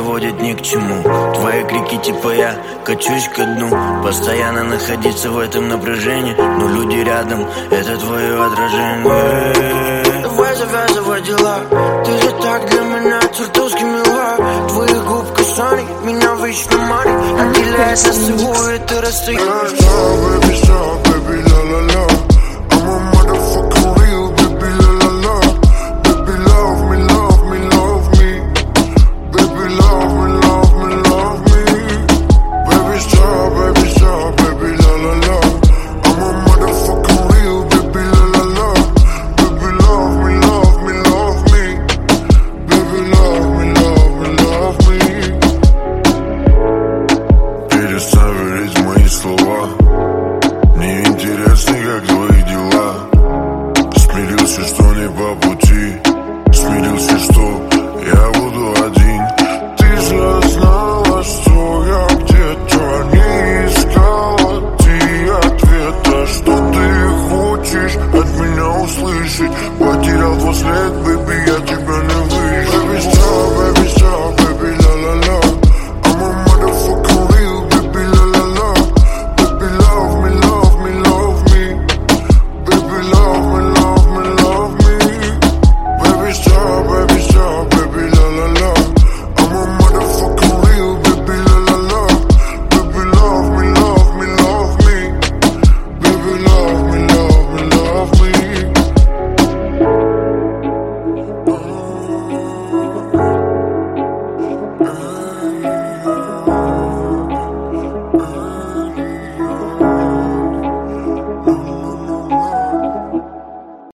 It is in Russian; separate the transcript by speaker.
Speaker 1: приводит ни к чему. Твои крики типа я качусь ко дну. Постоянно находиться в этом напряжении, но люди рядом, это твое отражение.
Speaker 2: Давай завязывай дела, ты же так для меня чертовски мила. Твоих губ касаний меня вечно манит, отделяет нас всего это расстояние.
Speaker 3: Baby, stop, baby, la la la. I'm a motherfucking real, baby, la la la. Baby, love me, love me, love me. Baby, love me, love me, love me. Baby, stop, baby, la la la. I'm a motherfucking real, baby, la la la. Baby, love me, love me, love me. Baby, love me, love me, love me. Переставь верить мои слова.